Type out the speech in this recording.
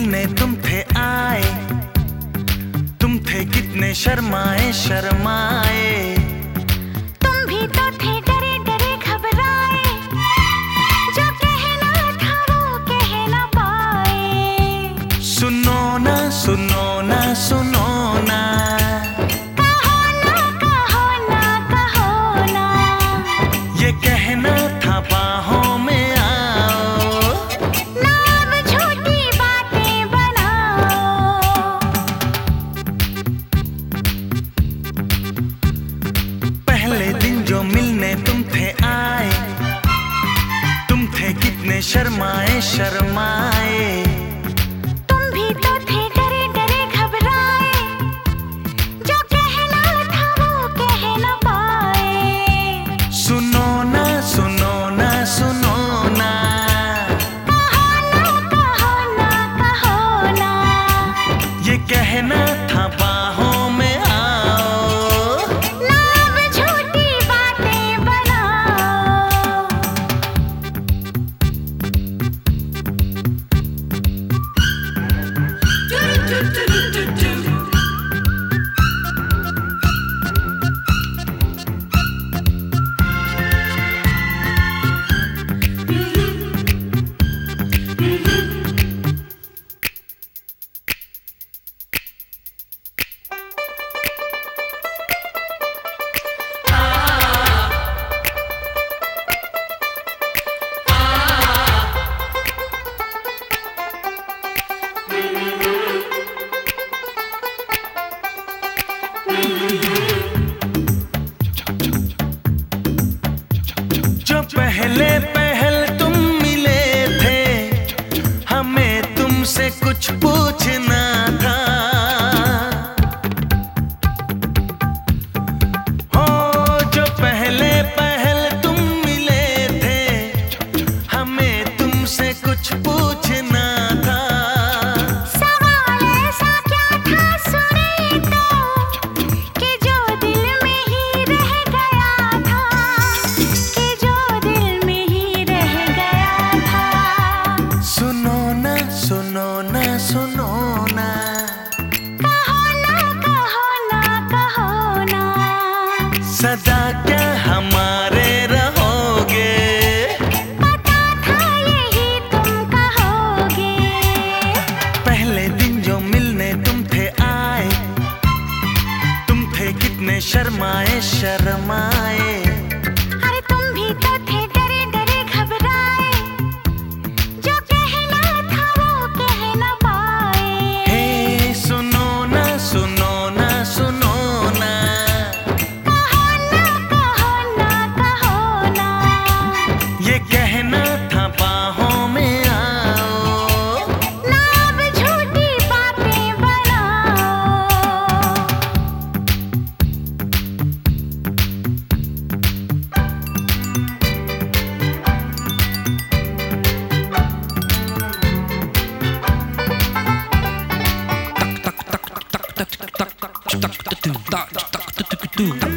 मिलने तुम थे आए, तुम थे कितने शर्माए शर्माए। तुम भी तो थे डरे डरे घबराए, जो कहना था वो कह ना पाए। सुनो ना सुनो ना सुनो ना, कहो ना कहो ना कहो ना, ये कहना था बाहों में आओ, ना अब झूठी बातें बनाओ। पहले दिन जो मिलने तुम थे आए, तुम थे कितने शर्माए शर्माए। तुम भी तो थे डरे डरे घबराए, जो कहना था वो कह ना पाए। सुनो ना सुनो ना सुनो ना, कहो ना कहो ना, ये कहना था बाहों में आओ, ना अब झूठी बातें बनाओ। जो पहले पहल तुम मिले थे, हमें तुमसे कुछ पूछना था। हो जो पहले पहल तुम मिले थे, हमें तुमसे कुछ पूछना था। सवाल ऐसा क्या था सुने तो, कि जो दिल में ही रह गया था, कि जो दिल में ही रह गया था। सुनो ना सुनो ना सुनो ना, कहो ना कहो ना, सदा क्या हमारे रहोगे। पता था यही तुम कहोगे। पहले दिन जो मिलने तुम थे आए, तुम थे कितने शर्माए शर्माए। अरे तुम भी तो थे डरे डरे घबराए, जो कहना था वो कह ना पाए। हे सुनो ना सुनो ना सुनो ना, कहो ना कहो ना, ये कहना था बाहों में आओ, ना अब झूठी बातें बनाओ। tak tak tak tak tak tak tak tak tak tak tak tak tak tak